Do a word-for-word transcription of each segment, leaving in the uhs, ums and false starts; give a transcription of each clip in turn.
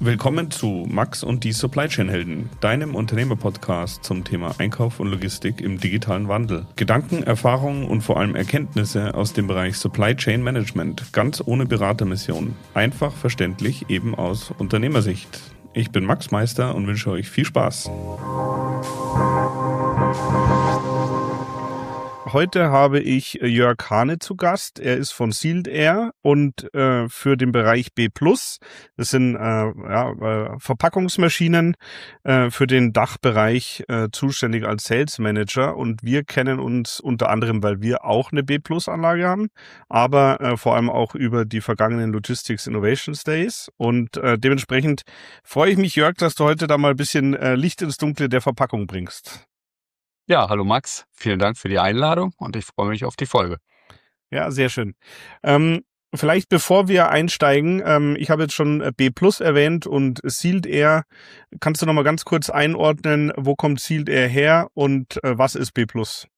Willkommen zu Max und die Supply Chain Helden, deinem Unternehmer-Podcast zum Thema Einkauf und Logistik im digitalen Wandel. Gedanken, Erfahrungen und vor allem Erkenntnisse aus dem Bereich Supply Chain Management, ganz ohne Beratermission. Einfach verständlich, eben aus Unternehmersicht. Ich bin Max Meister und wünsche euch viel Spaß. Heute habe ich Jörg Hane zu Gast. Er ist von Sealed Air und äh, für den Bereich B plus, das sind äh, ja, äh, Verpackungsmaschinen, äh, für den Dachbereich äh, zuständig als Sales Manager. Und wir kennen uns unter anderem, weil wir auch eine B plus Anlage haben, aber äh, vor allem auch über die vergangenen Logistics Innovations Days. Und äh, dementsprechend freue ich mich, Jörg, dass du heute da mal ein bisschen äh, Licht ins Dunkle der Verpackung bringst. Ja, hallo Max, vielen Dank für die Einladung und ich freue mich auf die Folge. Ja, sehr schön. Ähm, vielleicht bevor wir einsteigen, ähm, ich habe jetzt schon B plus erwähnt und Sealed Air. Kannst du noch mal ganz kurz einordnen, wo kommt Sealed Air her und äh, was ist B plus?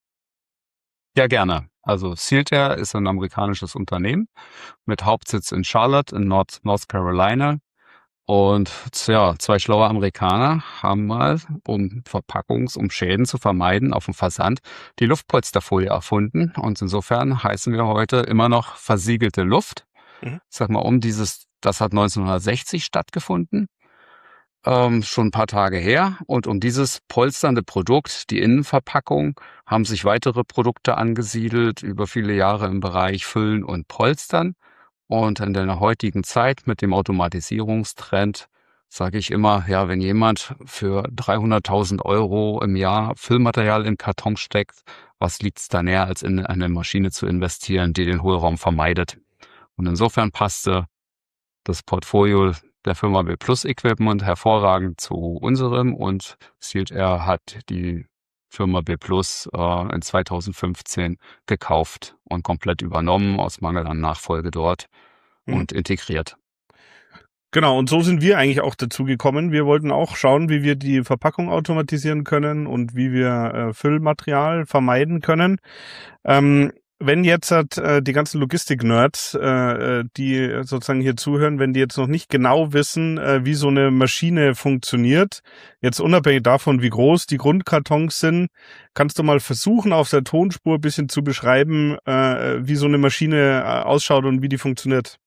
Ja, gerne. Also Sealed Air ist ein amerikanisches Unternehmen mit Hauptsitz in Charlotte in North, North Carolina. Und ja, zwei schlaue Amerikaner haben mal, um Verpackungs-, um Schäden zu vermeiden auf dem Versand, die Luftpolsterfolie erfunden. Und insofern heißen wir heute immer noch versiegelte Luft. Mhm. Sag mal, um dieses, das hat neunzehnhundertsechzig stattgefunden, ähm, schon ein paar Tage her. Und um dieses polsternde Produkt, die Innenverpackung, haben sich weitere Produkte angesiedelt über viele Jahre im Bereich Füllen und Polstern. Und in der heutigen Zeit mit dem Automatisierungstrend sage ich immer, ja, wenn jemand für dreihunderttausend Euro im Jahr Füllmaterial in Karton steckt, was liegt es da näher, als in eine Maschine zu investieren, die den Hohlraum vermeidet? Und insofern passte das Portfolio der Firma B plus Equipment hervorragend zu unserem und Sealed Air hat die Firma B plus äh, in zweitausendfünfzehn gekauft und komplett übernommen aus Mangel an Nachfolge dort mhm. und integriert. Genau, und so sind wir eigentlich auch dazu gekommen. Wir wollten auch schauen, wie wir die Verpackung automatisieren können und wie wir äh, Füllmaterial vermeiden können. Ähm, wenn jetzt äh, die ganzen Logistik-Nerds, äh, die sozusagen hier zuhören, wenn die jetzt noch nicht genau wissen, äh, wie so eine Maschine funktioniert, jetzt unabhängig davon, wie groß die Grundkartons sind, kannst du mal versuchen, auf der Tonspur ein bisschen zu beschreiben, äh, wie so eine Maschine äh, ausschaut und wie die funktioniert?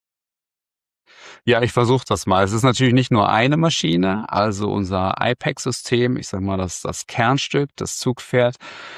Ja, ich versuche das mal. Es ist natürlich nicht nur eine Maschine, also unser I PACK-System, ich sag mal, das das Kernstück, das Zugpferd.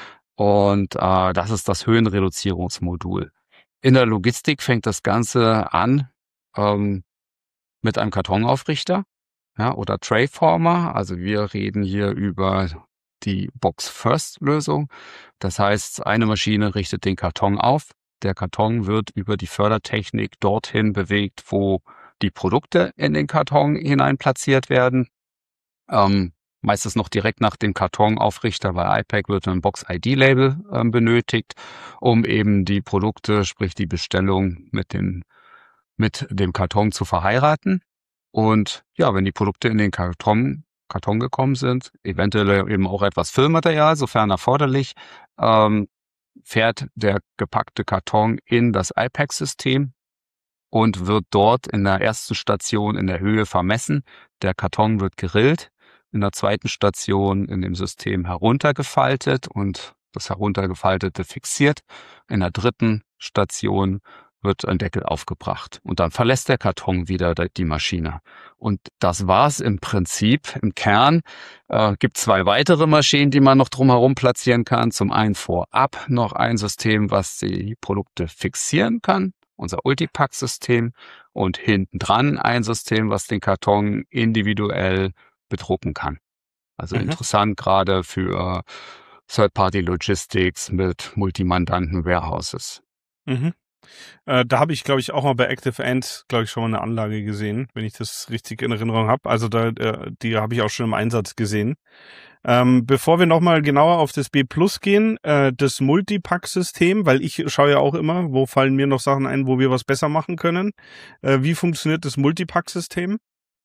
Und äh, das ist das Höhenreduzierungsmodul. In der Logistik fängt das Ganze an ähm, mit einem Kartonaufrichter, ja, oder Trayformer. Also wir reden hier über die Box-First-Lösung. Das heißt, eine Maschine richtet den Karton auf. Der Karton wird über die Fördertechnik dorthin bewegt, wo die Produkte in den Karton hinein platziert werden. Ähm, meistens noch direkt nach dem Kartonaufrichter bei I PACK wird ein Box-I D-Label äh, benötigt, um eben die Produkte, sprich die Bestellung mit dem, mit dem Karton zu verheiraten. Und ja, wenn die Produkte in den Karton, Karton gekommen sind, eventuell eben auch etwas Füllmaterial, sofern erforderlich, ähm, fährt der gepackte Karton in das I PACK-System und wird dort in der ersten Station in der Höhe vermessen. Der Karton wird gerillt, in der zweiten Station in dem System heruntergefaltet und das heruntergefaltete fixiert. In der dritten Station wird ein Deckel aufgebracht und dann verlässt der Karton wieder die Maschine. Und das war's im Prinzip. Im Kern äh, gibt zwei weitere Maschinen, die man noch drumherum platzieren kann. Zum einen vorab noch ein System, was die Produkte fixieren kann, unser Ultipack-System, und hinten dran ein System, was den Karton individuell bedrucken kann. Also mhm. interessant gerade für Third-Party-Logistics mit Multimandanten-Warehouses. Mhm. Äh, da habe ich, glaube ich, auch mal bei Active Ant, glaube ich, schon mal eine Anlage gesehen, wenn ich das richtig in Erinnerung habe. Also da, äh, die habe ich auch schon im Einsatz gesehen. Ähm, bevor wir nochmal genauer auf das B plus gehen, äh, das Multipack-System, weil ich schaue ja auch immer, wo fallen mir noch Sachen ein, wo wir was besser machen können. Äh, wie funktioniert das Multipack-System?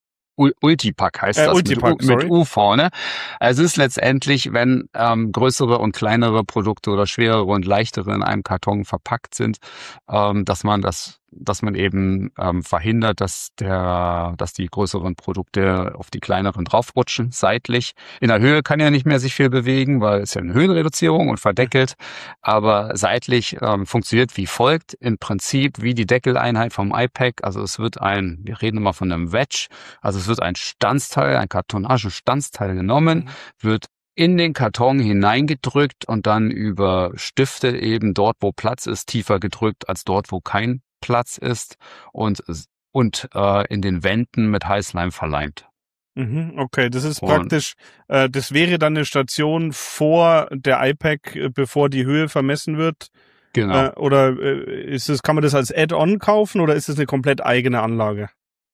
Ultipack heißt äh, das Ultipack, mit, U, mit U vorne. Also es ist letztendlich, wenn ähm, größere und kleinere Produkte oder schwerere und leichtere in einem Karton verpackt sind, ähm, dass man das dass man eben ähm, verhindert, dass der, dass die größeren Produkte auf die kleineren draufrutschen, seitlich. In der Höhe kann ja nicht mehr sich viel bewegen, weil es ja eine Höhenreduzierung und verdeckelt. Aber seitlich ähm, funktioniert wie folgt. Im Prinzip wie die Deckeleinheit vom iPack. Also es wird ein, wir reden immer von einem Wedge. Also es wird ein Stanzteil, ein Kartonage-Stanzteil genommen, mhm. wird in den Karton hineingedrückt und dann über Stifte eben dort, wo Platz ist, tiefer gedrückt als dort, wo kein Platz ist und, und äh, in den Wänden mit Heißleim verleimt. Okay, das ist und praktisch, äh, das wäre dann eine Station vor der iPack, äh, bevor die Höhe vermessen wird. Genau. Äh, oder äh, ist es, kann man das als Add-on kaufen oder ist es eine komplett eigene Anlage?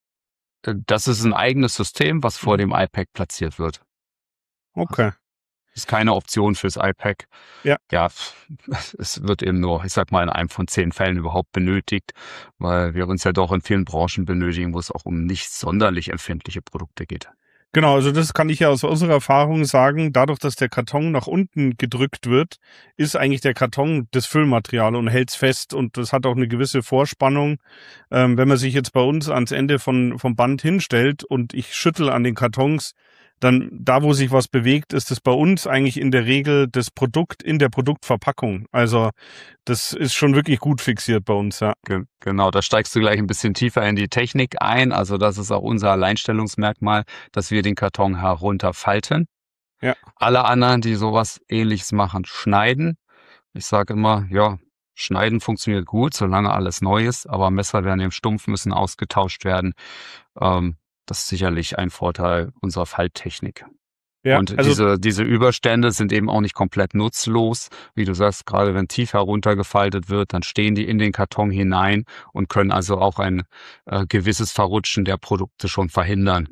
Das ist ein eigenes System, was vor dem iPack platziert wird. Okay. Ist keine Option fürs iPack. Ja. Ja, es wird eben nur, ich sag mal, in einem von zehn Fällen überhaupt benötigt, weil wir uns ja doch in vielen Branchen benötigen, wo es auch um nicht sonderlich empfindliche Produkte geht. Genau, also das kann ich ja aus unserer Erfahrung sagen. Dadurch, dass der Karton nach unten gedrückt wird, ist eigentlich der Karton das Füllmaterial und hält's fest und das hat auch eine gewisse Vorspannung. Ähm, wenn man sich jetzt bei uns ans Ende von vom Band hinstellt und ich schüttel an den Kartons, dann da, wo sich was bewegt, ist es bei uns eigentlich in der Regel das Produkt in der Produktverpackung. Also das ist schon wirklich gut fixiert bei uns, ja. Genau, da steigst du gleich ein bisschen tiefer in die Technik ein. Also das ist auch unser Alleinstellungsmerkmal, dass wir den Karton herunterfalten. Ja. Alle anderen, die sowas Ähnliches machen, schneiden. Ich sage immer, ja, schneiden funktioniert gut, solange alles neu ist, aber Messer werden im Stumpf, müssen ausgetauscht werden. Ähm, Das ist sicherlich ein Vorteil unserer Falttechnik. Ja, und also diese, diese Überstände sind eben auch nicht komplett nutzlos. Wie du sagst, gerade wenn tief heruntergefaltet wird, dann stehen die in den Karton hinein und können also auch ein äh, gewisses Verrutschen der Produkte schon verhindern.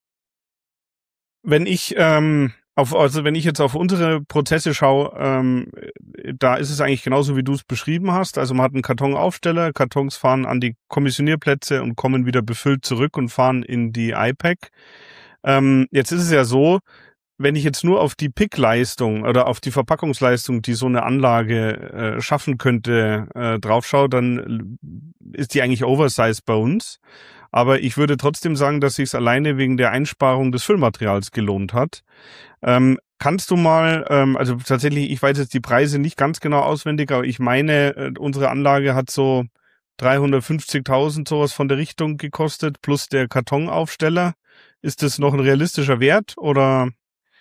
Wenn ich, ähm, auf, also wenn ich jetzt auf unsere Prozesse schaue, ähm, da ist es eigentlich genauso, wie du es beschrieben hast. Also man hat einen Kartonaufsteller, Kartons fahren an die Kommissionierplätze und kommen wieder befüllt zurück und fahren in die iPack. Ähm, jetzt ist es ja so, wenn ich jetzt nur auf die Pickleistung oder auf die Verpackungsleistung, die so eine Anlage äh, schaffen könnte, äh, draufschaue, dann ist die eigentlich oversized bei uns. Aber ich würde trotzdem sagen, dass sich es alleine wegen der Einsparung des Füllmaterials gelohnt hat. Ähm, kannst du mal, ähm, also tatsächlich, ich weiß jetzt die Preise nicht ganz genau auswendig, aber ich meine, äh, unsere Anlage hat so dreihundertfünfzigtausend sowas von der Richtung gekostet, plus der Kartonaufsteller. Ist das noch ein realistischer Wert oder?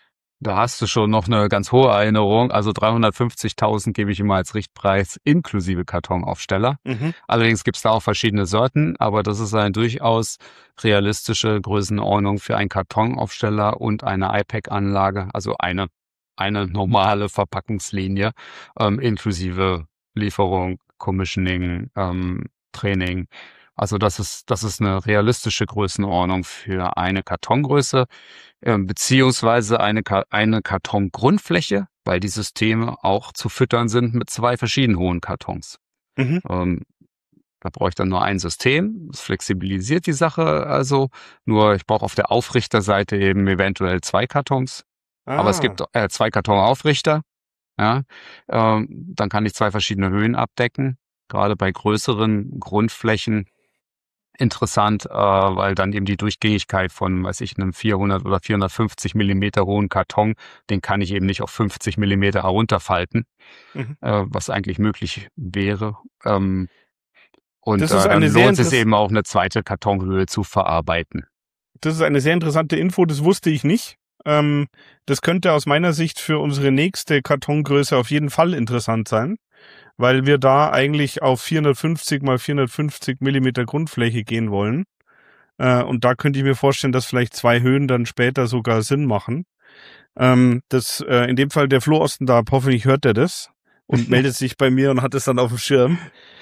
Da hast du schon noch eine ganz hohe Erinnerung. Also dreihundertfünfzigtausend gebe ich immer als Richtpreis inklusive Kartonaufsteller. Mhm. Allerdings gibt es da auch verschiedene Sorten, aber das ist eine durchaus realistische Größenordnung für einen Kartonaufsteller und eine iPack-Anlage, also eine, eine normale Verpackungslinie, ähm, inklusive Lieferung, Commissioning, ähm, Training. Also das ist, das ist eine realistische Größenordnung für eine Kartongröße, äh, beziehungsweise eine, eine Kartongrundfläche, weil die Systeme auch zu füttern sind mit zwei verschiedenen hohen Kartons. Mhm. Ähm, da brauche ich dann nur ein System, das flexibilisiert die Sache also, nur ich brauche auf der Aufrichterseite eben eventuell zwei Kartons, ah. aber es gibt äh, zwei Kartonaufrichter, ja, ähm, dann kann ich zwei verschiedene Höhen abdecken, gerade bei größeren Grundflächen interessant, äh, weil dann eben die Durchgängigkeit von, weiß ich, einem vierhundert oder vierhundertfünfzig Millimeter hohen Karton, den kann ich eben nicht auf fünfzig Millimeter herunterfalten, mhm. äh, was eigentlich möglich wäre. Ähm, und äh, dann lohnt es eben auch, eine zweite Kartonhöhe zu verarbeiten. Das ist eine sehr interessante Info, das wusste ich nicht. Ähm, das könnte aus meiner Sicht für unsere nächste Kartongröße auf jeden Fall interessant sein, weil wir da eigentlich auf vierhundertfünfzig mal vierhundertfünfzig Millimeter Grundfläche gehen wollen. Äh, und da könnte ich mir vorstellen, dass vielleicht zwei Höhen dann später sogar Sinn machen. Ähm, das, äh, in dem Fall der Flo Osten da, hoffentlich hört er das und meldet sich bei mir und hat es dann auf dem Schirm.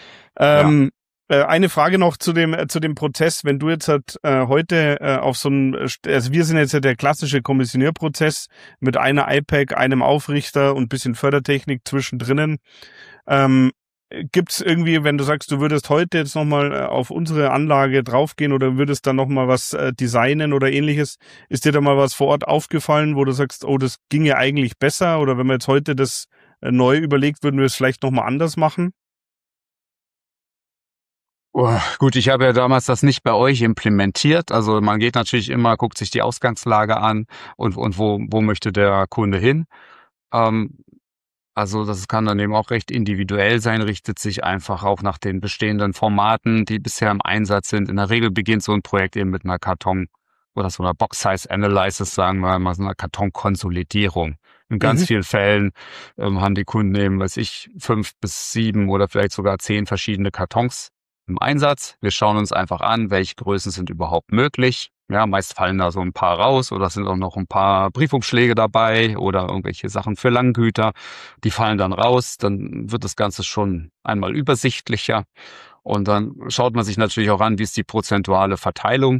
Ähm, ja. Eine Frage noch zu dem zu dem Prozess, wenn du jetzt halt äh, heute äh, auf so einen, also wir sind jetzt ja der klassische Kommissionierprozess mit einer iPack, einem Aufrichter und ein bisschen Fördertechnik zwischendrin. Ähm, gibt's irgendwie, wenn du sagst, du würdest heute jetzt nochmal äh, auf unsere Anlage draufgehen oder würdest dann nochmal was äh, designen oder ähnliches, ist dir da mal was vor Ort aufgefallen, wo du sagst, oh, das ginge eigentlich besser, oder wenn wir jetzt heute das äh, neu überlegt, würden wir es vielleicht nochmal anders machen? Oh, gut, ich habe ja damals das nicht bei euch implementiert. Also man geht natürlich immer, guckt sich die Ausgangslage an und, und wo, wo möchte der Kunde hin. Ähm, also das kann dann eben auch recht individuell sein, richtet sich einfach auch nach den bestehenden Formaten, die bisher im Einsatz sind. In der Regel beginnt so ein Projekt eben mit einer Karton- oder so einer Box-Size-Analysis, sagen wir mal, so einer Kartonkonsolidierung. In ganz Mhm. vielen Fällen ähm, haben die Kunden eben, weiß ich, fünf bis sieben oder vielleicht sogar zehn verschiedene Kartons im Einsatz. Wir schauen uns einfach an, welche Größen sind überhaupt möglich. Ja, meist fallen da so ein paar raus oder sind auch noch ein paar Briefumschläge dabei oder irgendwelche Sachen für Langgüter. Die fallen dann raus, dann wird das Ganze schon einmal übersichtlicher. Und dann schaut man sich natürlich auch an, wie ist die prozentuale Verteilung.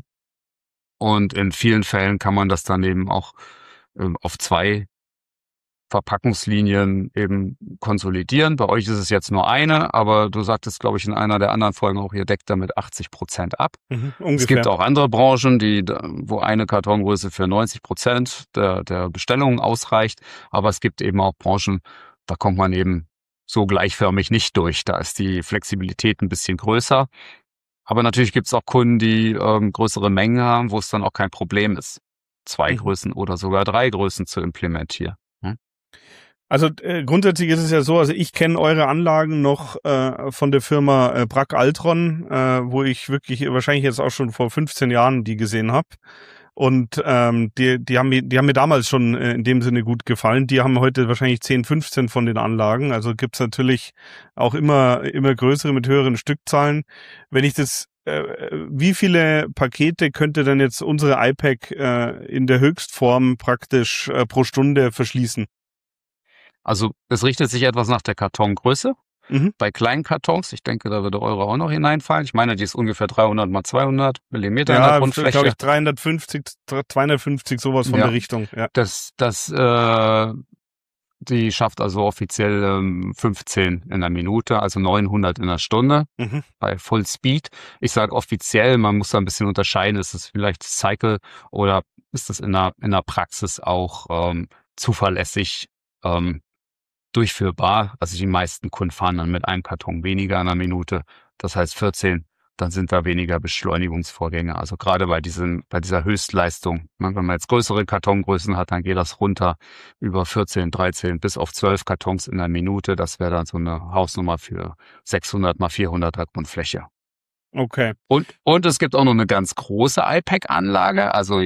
Und in vielen Fällen kann man das dann eben auch ähm, auf zwei Verpackungslinien eben konsolidieren. Bei euch ist es jetzt nur eine, aber du sagtest, glaube ich, in einer der anderen Folgen auch, ihr deckt damit achtzig Prozent ab. Mhm. Es gibt Ungefähr. auch andere Branchen, die, wo eine Kartongröße für neunzig Prozent der, der Bestellungen ausreicht. Aber es gibt eben auch Branchen, da kommt man eben so gleichförmig nicht durch. Da ist die Flexibilität ein bisschen größer. Aber natürlich gibt es auch Kunden, die ähm, größere Mengen haben, wo es dann auch kein Problem ist, zwei Mhm. Größen oder sogar drei Größen zu implementieren. Hm? Also äh, grundsätzlich ist es ja so, also ich kenne eure Anlagen noch äh, von der Firma äh, Bragg Altron, äh, wo ich wirklich wahrscheinlich jetzt auch schon vor fünfzehn Jahren die gesehen habe. Und ähm, die, die, haben mir, die haben mir damals schon äh, in dem Sinne gut gefallen. Die haben heute wahrscheinlich zehn, fünfzehn von den Anlagen. Also gibt's natürlich auch immer, immer größere mit höheren Stückzahlen. Wenn ich das, äh, wie viele Pakete könnte denn jetzt unsere I P A C äh, in der Höchstform praktisch äh, pro Stunde verschließen? Also es richtet sich etwas nach der Kartongröße. Mhm. Bei kleinen Kartons, ich denke, da würde eure auch noch hineinfallen. Ich meine, die ist ungefähr dreihundert mal zweihundert Millimeter in der Ja, glaube Grundfläche. ich, dreihundertfünfzig, zweihundertfünfzig, sowas von Ja, der Richtung. Ja. das, das, äh, die schafft also offiziell ähm, fünfzehn in der Minute, also neunhundert in der Stunde Mhm. bei Full Speed. Ich sage offiziell, man muss da ein bisschen unterscheiden, ist es vielleicht Cycle oder ist das in der, in der Praxis auch ähm, zuverlässig ähm, durchführbar. Also die meisten Kunden fahren dann mit einem Karton weniger in einer Minute. Das heißt vierzehn, dann sind da weniger Beschleunigungsvorgänge. Also gerade bei diesem, bei dieser Höchstleistung. Wenn man jetzt größere Kartongrößen hat, dann geht das runter über vierzehn, dreizehn bis auf zwölf Kartons in der Minute. Das wäre dann so eine Hausnummer für sechshundert mal vierhundert Grundfläche. Okay. Und, und es gibt auch noch eine ganz große I P A C-Anlage. Also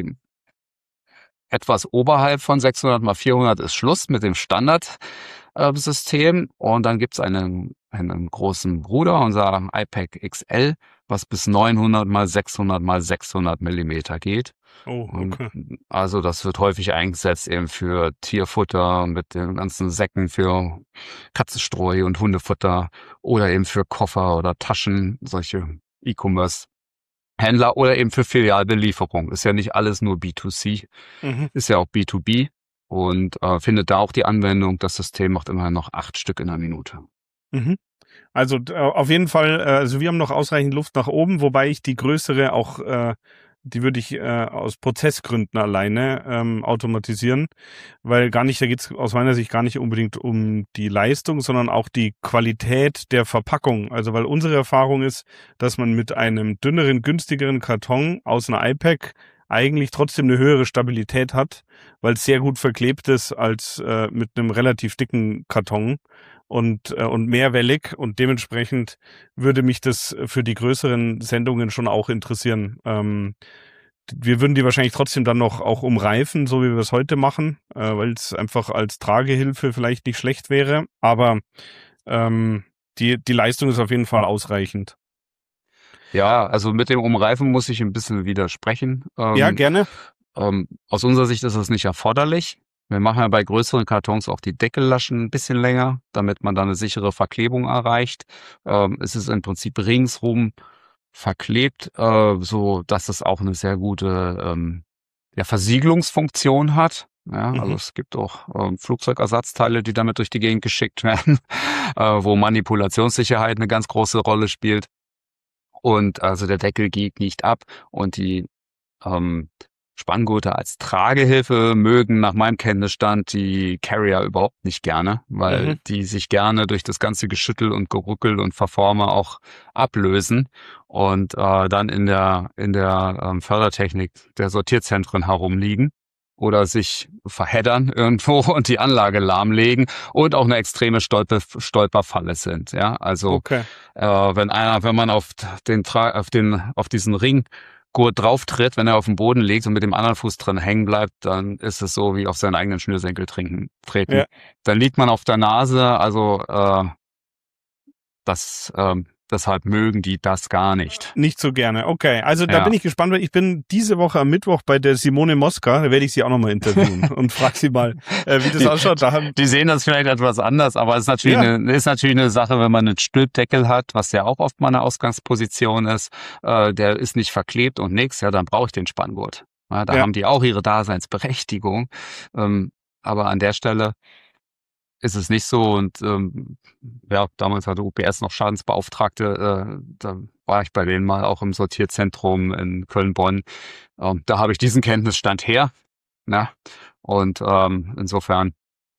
etwas oberhalb von sechshundert mal vierhundert ist Schluss mit dem Standardsystem. Und dann gibt's einen, einen großen Bruder, unser I P A C X L, was bis neunhundert mal sechshundert mal sechshundert Millimeter geht. Oh, okay. Und also das wird häufig eingesetzt eben für Tierfutter mit den ganzen Säcken für Katzenstreu und Hundefutter oder eben für Koffer oder Taschen, solche E-Commerce Händler oder eben für Filialbelieferung. Ist ja nicht alles nur B zwei C, Mhm. ist ja auch B zwei B und äh, findet da auch die Anwendung. Das System macht immerhin noch acht Stück in der Minute. Mhm. Also äh, auf jeden Fall, äh, also wir haben noch ausreichend Luft nach oben, wobei ich die größere auch, äh, die würde ich äh, aus Prozessgründen alleine ähm, automatisieren, weil gar nicht, da geht es aus meiner Sicht gar nicht unbedingt um die Leistung, sondern auch die Qualität der Verpackung. Also weil unsere Erfahrung ist, dass man mit einem dünneren, günstigeren Karton aus einer I P A C eigentlich trotzdem eine höhere Stabilität hat, weil es sehr gut verklebt ist als äh, mit einem relativ dicken Karton und äh, und mehrwellig, und dementsprechend würde mich das für die größeren Sendungen schon auch interessieren. Ähm, wir würden die wahrscheinlich trotzdem dann noch auch umreifen, so wie wir es heute machen, äh, weil es einfach als Tragehilfe vielleicht nicht schlecht wäre, aber ähm, die die Leistung ist auf jeden Fall ausreichend. Ja, also mit dem Umreifen muss ich ein bisschen widersprechen. Ja, Ähm, gerne. ähm, aus unserer Sicht ist das nicht erforderlich. Wir machen ja bei größeren Kartons auch die Deckellaschen ein bisschen länger, damit man dann eine sichere Verklebung erreicht. Ähm, es ist im Prinzip ringsrum verklebt, äh, so dass es auch eine sehr gute ähm, ja, Versiegelungsfunktion hat. Ja, also Mhm. es gibt auch ähm, Flugzeugersatzteile, die damit durch die Gegend geschickt werden, äh, wo Manipulationssicherheit eine ganz große Rolle spielt. Und also der Deckel geht nicht ab und die ähm, Spanngurte als Tragehilfe mögen nach meinem Kenntnisstand die Carrier überhaupt nicht gerne, weil Mhm. die sich gerne durch das ganze Geschüttel und Geruckel und Verformer auch ablösen und äh, dann in der in der ähm, Fördertechnik der Sortierzentren herumliegen oder sich verheddern irgendwo und die Anlage lahmlegen und auch eine extreme Stolper, Stolperfalle sind. Ja, also Okay. äh, wenn einer, wenn man auf den Tra- auf den auf diesen Ring Gurt drauf tritt, wenn er auf dem Boden liegt und mit dem anderen Fuß drin hängen bleibt, dann ist es so wie auf seinen eigenen Schnürsenkel trinken, treten. Ja. Dann liegt man auf der Nase, also äh, das ähm, deshalb mögen die das gar nicht. Nicht so gerne. Okay, also da Ja. bin ich gespannt, weil ich bin diese Woche am Mittwoch bei der Simone Mosca, da werde ich sie auch nochmal interviewen und frag sie mal, äh, wie das Die- ausschaut. Da haben, Die sehen das vielleicht etwas anders, aber es ist natürlich, Ja. eine, ist natürlich eine Sache, wenn man einen Stülpdeckel hat, was ja auch oft mal eine Ausgangsposition ist, äh, der ist nicht verklebt und nix, ja, dann brauche ich den Spanngurt. Ja, da Ja. haben die auch ihre Daseinsberechtigung. Ähm, aber an der Stelle ist es nicht so und ähm, ja, damals hatte U P S noch Schadensbeauftragte, äh, da war ich bei denen mal auch im Sortierzentrum in Köln-Bonn. Ähm, da habe ich diesen Kenntnisstand her. Ne? Und ähm, insofern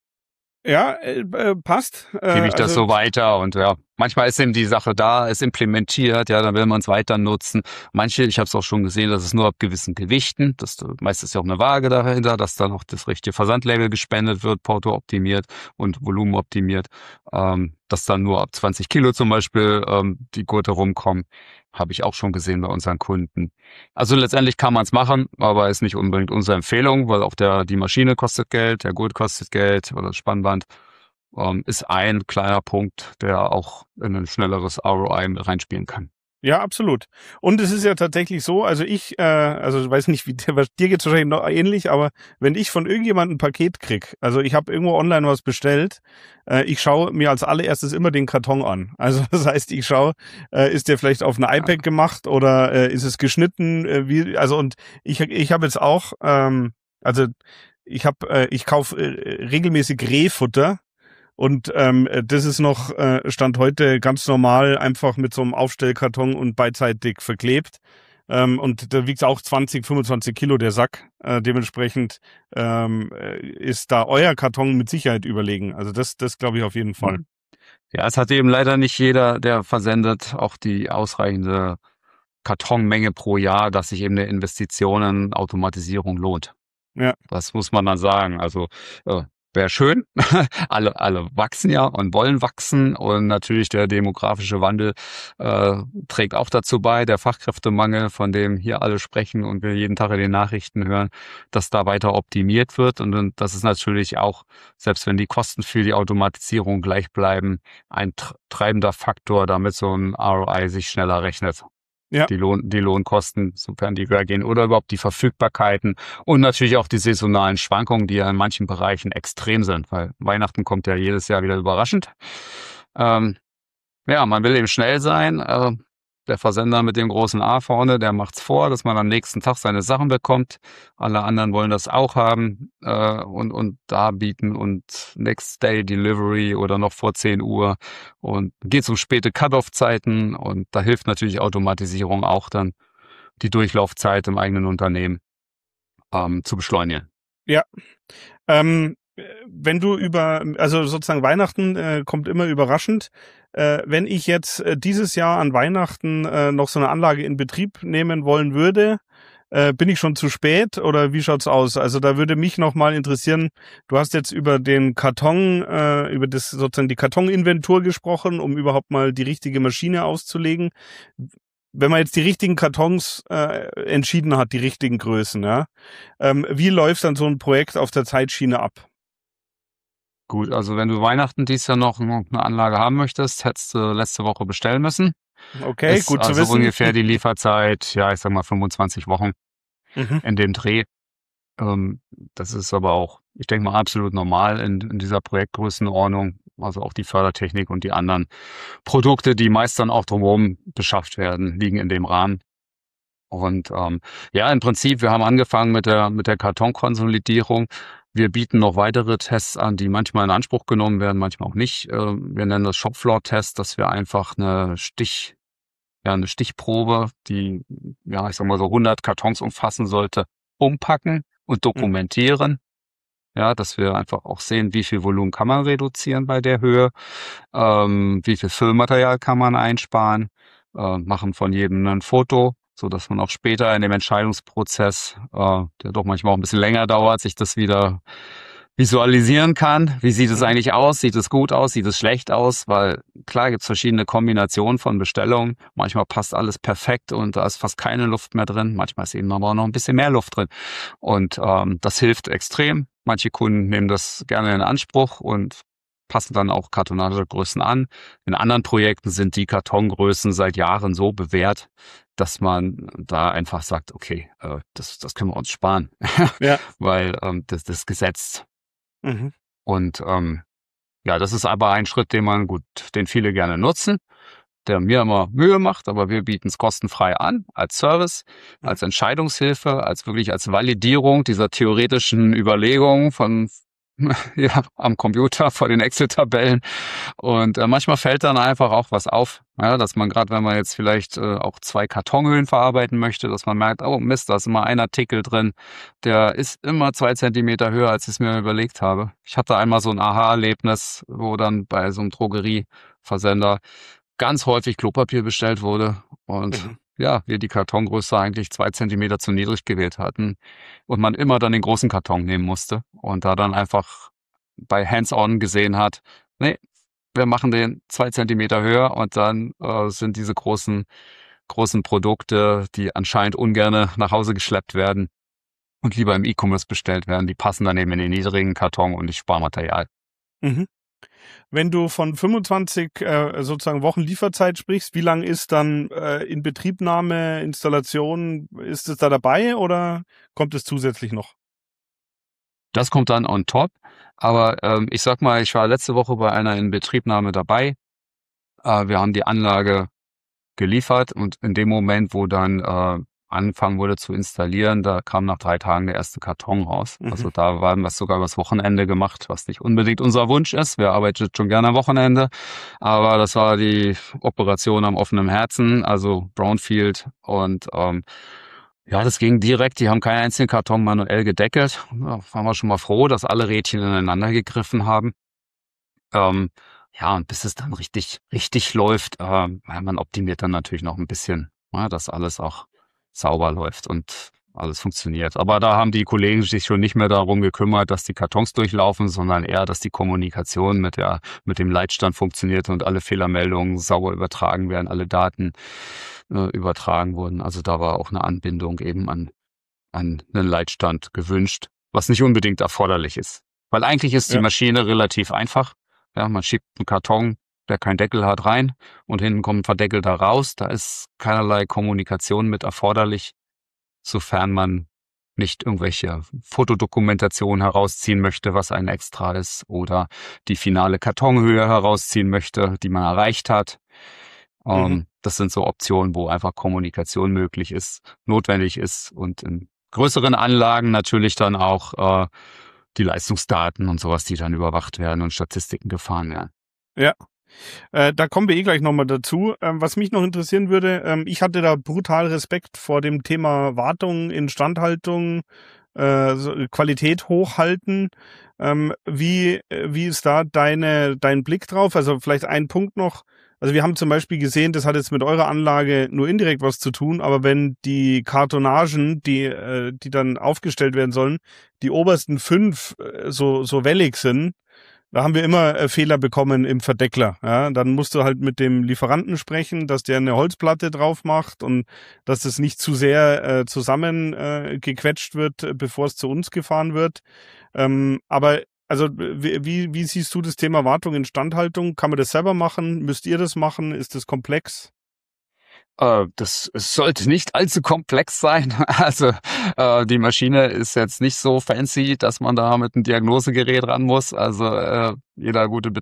ja, äh, äh, passt. Äh, gebe ich das also, so weiter und ja, manchmal ist eben die Sache da, ist implementiert, ja, dann will man es weiter nutzen. Manche, ich habe es auch schon gesehen, das ist nur ab gewissen Gewichten, das meistens ist ja auch eine Waage dahinter, dass dann noch das richtige Versandlabel gespendet wird, Porto optimiert und Volumen optimiert, ähm, dass dann nur ab zwanzig Kilo zum Beispiel ähm, die Gurte rumkommen, habe ich auch schon gesehen bei unseren Kunden. Also letztendlich kann man es machen, aber ist nicht unbedingt unsere Empfehlung, weil auch der die Maschine kostet Geld, der Gurt kostet Geld oder das Spannband. Ähm, ist ein kleiner Punkt, der auch in ein schnelleres R O I reinspielen kann. ja, absolut. Und es ist ja tatsächlich so, also ich, äh, also ich weiß nicht, wie dir, dir geht's wahrscheinlich noch ähnlich, aber wenn ich von irgendjemandem ein Paket krieg, also ich habe irgendwo online was bestellt, äh, ich schaue mir als allererstes immer den Karton an. Also das heißt, ich schaue, äh, ist der vielleicht auf ein iPad gemacht oder äh, ist es geschnitten? Äh, wie, also und ich, ich habe jetzt auch, ähm, also ich habe, äh, ich kaufe äh, regelmäßig Rehfutter. Und ähm, das ist noch äh, Stand heute ganz normal, einfach mit so einem Aufstellkarton und beidseitig verklebt. Ähm, und da wiegt auch zwanzig, fünfundzwanzig Kilo der Sack. Äh, dementsprechend ähm, äh, ist da euer Karton mit Sicherheit überlegen. Also das, das glaube ich auf jeden Fall. Ja, es hat eben leider nicht jeder, der versendet, auch die ausreichende Kartonmenge pro Jahr, dass sich eben eine Investition in Automatisierung lohnt. Ja. Das muss man dann sagen. Also äh, wäre schön. alle, alle wachsen ja und wollen wachsen und natürlich der demografische Wandel äh, trägt auch dazu bei, der Fachkräftemangel, von dem hier alle sprechen und wir jeden Tag in den Nachrichten hören, dass da weiter optimiert wird und, und das ist natürlich auch, selbst wenn die Kosten für die Automatisierung gleich bleiben, ein tr- treibender Faktor, damit so ein R O I sich schneller rechnet. Ja. Die, Lohn, die Lohnkosten, sofern die höher gehen, oder überhaupt die Verfügbarkeiten und natürlich auch die saisonalen Schwankungen, die ja in manchen Bereichen extrem sind, weil Weihnachten kommt ja jedes Jahr wieder überraschend. Ähm, ja, man will eben schnell sein. Äh, der Versender mit dem großen A vorne, der macht's vor, dass man am nächsten Tag seine Sachen bekommt. Alle anderen wollen das auch haben äh, und, und da bieten und Next Day Delivery oder noch vor zehn Uhr und geht um späte Cut-off-Zeiten und da hilft natürlich Automatisierung auch dann, die Durchlaufzeit im eigenen Unternehmen ähm, zu beschleunigen. Ja. Ähm, wenn du über, also sozusagen Weihnachten äh, kommt immer überraschend. Äh, wenn ich jetzt äh, dieses Jahr an Weihnachten äh, noch so eine Anlage in Betrieb nehmen wollen würde, äh, bin ich schon zu spät oder wie schaut's aus? Also da würde mich noch mal interessieren, du hast jetzt über den Karton, äh, über das sozusagen die Kartoninventur gesprochen, um überhaupt mal die richtige Maschine auszulegen. Wenn man jetzt die richtigen Kartons äh, entschieden hat, die richtigen Größen, ja, ähm, wie läuft dann so ein Projekt auf der Zeitschiene ab? Gut, also wenn du Weihnachten dies Jahr noch eine Anlage haben möchtest, hättest du letzte Woche bestellen müssen. Okay, Ist gut zu also wissen. ungefähr die Lieferzeit, ja, ich sag mal fünfundzwanzig Wochen Mhm. in dem Dreh. Ähm, das ist aber auch, ich denke mal, absolut normal in, in dieser Projektgrößenordnung. Also auch die Fördertechnik und die anderen Produkte, die meist dann auch drumherum beschafft werden, liegen in dem Rahmen. Und ähm, ja, im Prinzip, wir haben angefangen mit der mit der Kartonkonsolidierung. Wir bieten noch weitere Tests an, die manchmal in Anspruch genommen werden, manchmal auch nicht. Äh, wir nennen das Shopfloor-Test, dass wir einfach eine Stich, ja, eine Stichprobe, die, ja, ich sag mal so hundert Kartons umfassen sollte, umpacken und Mhm. dokumentieren. Ja, dass wir einfach auch sehen, wie viel Volumen kann man reduzieren bei der Höhe, ähm, wie viel Füllmaterial kann man einsparen, äh, machen von jedem ein Foto, so dass man auch später in dem Entscheidungsprozess, äh, der doch manchmal auch ein bisschen länger dauert, sich das wieder visualisieren kann. Wie sieht es Mhm. eigentlich aus? Sieht es gut aus? Sieht es schlecht aus? Weil klar gibt es verschiedene Kombinationen von Bestellungen. Manchmal passt alles perfekt und da ist fast keine Luft mehr drin. Manchmal ist eben aber auch noch ein bisschen mehr Luft drin. Und ähm, das hilft extrem. Manche Kunden nehmen das gerne in Anspruch und passen dann auch Kartonagegrößen an. In anderen Projekten sind die Kartongrößen seit Jahren so bewährt, dass man da einfach sagt, okay, äh, das, das können wir uns sparen, Ja. weil ähm, das, das ist gesetzt. Mhm. Und ähm, ja, das ist aber ein Schritt, den man gut, den viele gerne nutzen, der mir immer Mühe macht, aber wir bieten es kostenfrei an, als Service, Mhm. als Entscheidungshilfe, als wirklich als Validierung dieser theoretischen Überlegungen von ja, am Computer vor den Excel-Tabellen. Und äh, manchmal fällt dann einfach auch was auf, ja, dass man gerade, wenn man jetzt vielleicht äh, auch zwei Kartonhöhen verarbeiten möchte, dass man merkt, oh Mist, da ist immer ein Artikel drin, der ist immer zwei Zentimeter höher, als ich es mir überlegt habe. Ich hatte einmal so ein Aha-Erlebnis, wo dann bei so einem Drogerieversender ganz häufig Klopapier bestellt wurde und Mhm. ja, wir die Kartongröße eigentlich zwei Zentimeter zu niedrig gewählt hatten und man immer dann den großen Karton nehmen musste und da dann einfach bei Hands-on gesehen hat, nee, wir machen den zwei Zentimeter höher und dann äh, sind diese großen, großen Produkte, die anscheinend ungerne nach Hause geschleppt werden und lieber im E-Commerce bestellt werden, die passen dann eben in den niedrigen Karton und ich spare Material. Mhm. Wenn du von fünfundzwanzig äh, sozusagen Wochen Lieferzeit sprichst, wie lang ist dann äh, Inbetriebnahme, Installation, ist es da dabei oder kommt es zusätzlich noch? Das kommt dann on top. Aber ähm, ich sag mal, ich war letzte Woche bei einer Inbetriebnahme dabei. Äh, wir haben die Anlage geliefert und in dem Moment, wo dann äh, anfangen wurde zu installieren, da kam nach drei Tagen der erste Karton raus. Also Mhm. da waren wir sogar übers Wochenende gemacht, was nicht unbedingt unser Wunsch ist. Wir arbeiten schon gerne am Wochenende, aber das war die Operation am offenen Herzen, also Brownfield und ähm, ja, das ging direkt. Die haben keinen einzigen Karton manuell gedeckelt. Ja, waren wir schon mal froh, dass alle Rädchen ineinander gegriffen haben. Ähm, ja, und bis es dann richtig, richtig läuft, ähm, ja, man optimiert dann natürlich noch ein bisschen, ja, dass alles auch sauber läuft und alles funktioniert. Aber da haben die Kollegen sich schon nicht mehr darum gekümmert, dass die Kartons durchlaufen, sondern eher, dass die Kommunikation mit der, mit dem Leitstand funktioniert und alle Fehlermeldungen sauber übertragen werden, alle Daten äh, übertragen wurden. Also da war auch eine Anbindung eben an, an einen Leitstand gewünscht, was nicht unbedingt erforderlich ist. Weil eigentlich ist die Ja. Maschine relativ einfach. Ja, man schiebt einen Karton, der keinen Deckel hat, rein und hinten kommt ein verdeckelter raus. Da ist keinerlei Kommunikation mit erforderlich, sofern man nicht irgendwelche Fotodokumentation herausziehen möchte, was ein Extra ist, oder die finale Kartonhöhe herausziehen möchte, die man erreicht hat. Mhm. Ähm, das sind so Optionen, wo einfach Kommunikation möglich ist, notwendig ist und in größeren Anlagen natürlich dann auch äh, die Leistungsdaten und sowas, die dann überwacht werden und Statistiken gefahren werden. Ja. Äh, da kommen wir eh gleich nochmal dazu. Ähm, was mich noch interessieren würde, ähm, ich hatte da brutal Respekt vor dem Thema Wartung, Instandhaltung, äh, so, Qualität hochhalten. Ähm, wie, äh, wie ist da deine, dein Blick drauf? Also vielleicht ein Punkt noch. Also wir haben zum Beispiel gesehen, das hat jetzt mit eurer Anlage nur indirekt was zu tun, aber wenn die Kartonagen, die, äh, die dann aufgestellt werden sollen, die obersten fünf äh, so, so wellig sind, da haben wir immer äh, Fehler bekommen im Verdeckler. Ja? Dann musst du halt mit dem Lieferanten sprechen, dass der eine Holzplatte drauf macht und dass das nicht zu sehr äh, zusammen äh, gequetscht wird, äh, bevor es zu uns gefahren wird. Ähm, aber also wie, wie, wie siehst du das Thema Wartung, Instandhaltung? Kann man das selber machen? Müsst ihr das machen? Ist das komplex? Äh, das es sollte nicht allzu komplex sein. Also äh, die Maschine ist jetzt nicht so fancy, dass man da mit einem Diagnosegerät ran muss. Also äh, jeder gute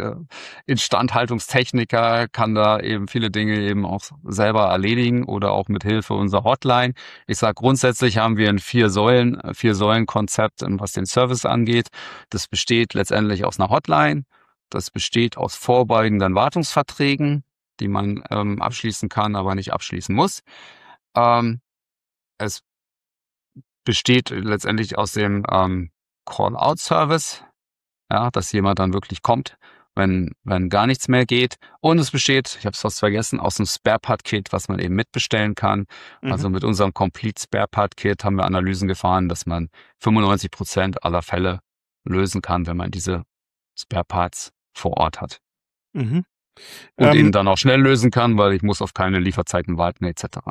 Betriebsinstandhaltungstechniker kann da eben viele Dinge eben auch selber erledigen oder auch mit Hilfe unserer Hotline. Ich sage, grundsätzlich haben wir ein vier Säulen, vier Säulen-Konzept, was den Service angeht. Das besteht letztendlich aus einer Hotline. Das besteht aus vorbeugenden Wartungsverträgen, die man ähm, abschließen kann, aber nicht abschließen muss. Ähm, es besteht letztendlich aus dem ähm, Call-out-Service, ja, dass jemand dann wirklich kommt, wenn wenn gar nichts mehr geht. Und es besteht, ich habe es fast vergessen, aus einem Spare-Part-Kit, was man eben mitbestellen kann. Mhm. Also mit unserem Complete Spare-Part-Kit haben wir Analysen gefahren, dass man fünfundneunzig Prozent aller Fälle lösen kann, wenn man diese Spare-Parts vor Ort hat. Mhm. Und Ähm, ihn dann auch schnell lösen kann, weil ich muss auf keine Lieferzeiten warten et cetera.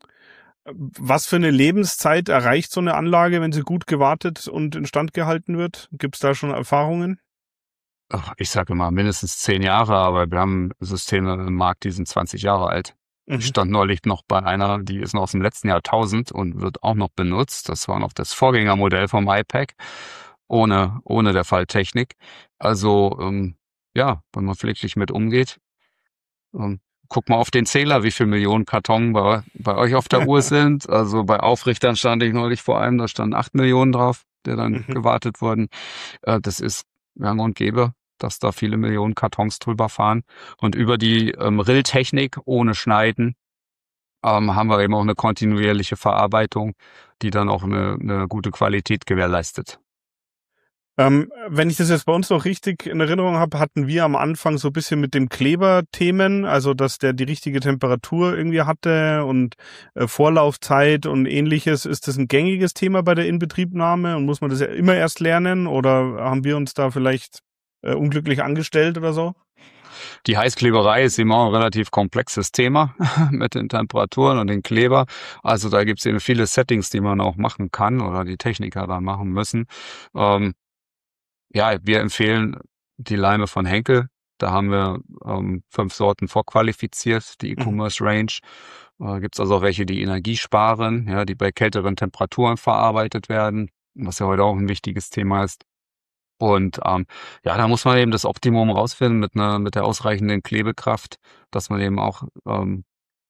Was für eine Lebenszeit erreicht so eine Anlage, wenn sie gut gewartet und instand gehalten wird? Gibt es da schon Erfahrungen? Ach, ich sage immer mindestens zehn Jahre, aber wir haben Systeme im Markt, die sind zwanzig Jahre alt. Ich Mhm. stand neulich noch bei einer, die ist noch aus dem letzten Jahrtausend und wird auch noch benutzt. Das war noch das Vorgängermodell vom iPac, ohne, ohne der Falltechnik. Also, ähm, ja, wenn man pfleglich mit umgeht, ähm, guck mal auf den Zähler, wie viel Millionen Karton bei, bei euch auf der Uhr sind. Also bei Aufrichtern stand ich neulich vor einem, da standen acht Millionen drauf, der dann Mhm. gewartet wurden. Äh, das ist gang und gäbe, dass da viele Millionen Kartons drüber fahren. Und über die ähm, Rilltechnik ohne Schneiden ähm, haben wir eben auch eine kontinuierliche Verarbeitung, die dann auch eine, eine gute Qualität gewährleistet. Ähm, wenn ich das jetzt bei uns noch richtig in Erinnerung habe, hatten wir am Anfang so ein bisschen mit dem Kleber-Themen, also dass der die richtige Temperatur irgendwie hatte und äh, Vorlaufzeit und ähnliches. Ist das ein gängiges Thema bei der Inbetriebnahme und muss man das ja immer erst lernen oder haben wir uns da vielleicht äh, unglücklich angestellt oder so? Die Heißkleberei ist immer ein relativ komplexes Thema mit den Temperaturen und den Kleber. Also da gibt es eben viele Settings, die man auch machen kann oder die Techniker dann machen müssen. Ähm, ja, wir empfehlen die Leime von Henkel. Da haben wir ähm, fünf Sorten vorqualifiziert, die Mhm. E-Commerce Range. Äh, gibt es also auch welche, die Energie sparen, ja, die bei kälteren Temperaturen verarbeitet werden, was ja heute auch ein wichtiges Thema ist. Und ähm, ja, da muss man eben das Optimum rausfinden mit einer mit der ausreichenden Klebekraft, dass man eben auch ähm,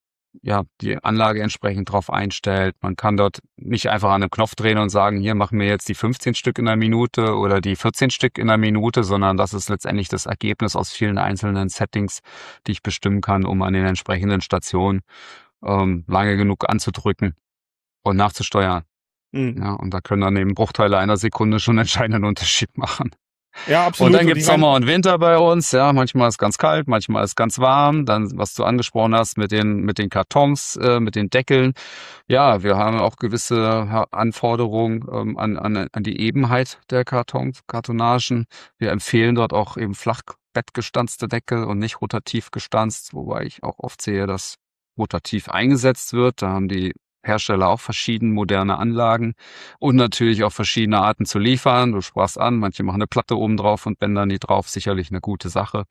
ja die Anlage entsprechend drauf einstellt. Man kann dort nicht einfach an einem Knopf drehen und sagen, hier machen wir jetzt die fünfzehn Stück in der Minute oder die vierzehn Stück in der Minute, sondern das ist letztendlich das Ergebnis aus vielen einzelnen Settings, die ich bestimmen kann, um an den entsprechenden Stationen ähm, lange genug anzudrücken und nachzusteuern. Mhm. Ja, und da können dann eben Bruchteile einer Sekunde schon einen entscheidenden Unterschied machen. Ja, Und absolut. dann Und gibt's ich mein, Sommer und Winter bei uns. Ja, manchmal ist ganz kalt, manchmal ist ganz warm. Dann, was du angesprochen hast mit den mit den Kartons, äh, mit den Deckeln. Ja, wir haben auch gewisse Ha- Anforderungen ähm, an, an an die Ebenheit der Kartons, Kartonagen. Wir empfehlen dort auch eben flachbettgestanzte Deckel und nicht rotativ gestanzt, wobei ich auch oft sehe, dass rotativ eingesetzt wird. Da haben die Hersteller auch verschieden moderne Anlagen und natürlich auch verschiedene Arten zu liefern. Du sprachst an, manche machen eine Platte oben drauf und bändern die drauf. Sicherlich eine gute Sache,